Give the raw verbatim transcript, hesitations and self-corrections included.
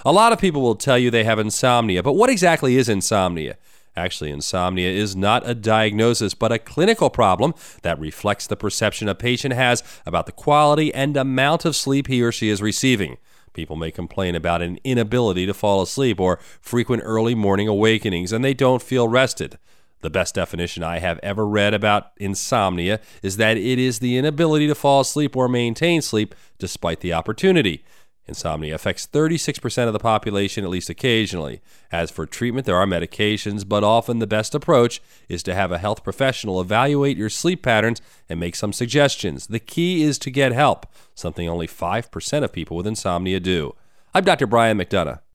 A lot of people will tell you they have insomnia, but what exactly is insomnia? Actually, insomnia is not a diagnosis, but a clinical problem that reflects the perception a patient has about the quality and amount of sleep he or she is receiving. People may complain about an inability to fall asleep or frequent early morning awakenings, and they don't feel rested. The best definition I have ever read about insomnia is that it is the inability to fall asleep or maintain sleep despite the opportunity. Insomnia affects thirty-six percent of the population at least occasionally. As for treatment, there are medications, but often the best approach is to have a health professional evaluate your sleep patterns and make some suggestions. The key is to get help, something only five percent of people with insomnia do. I'm Doctor Brian McDonough.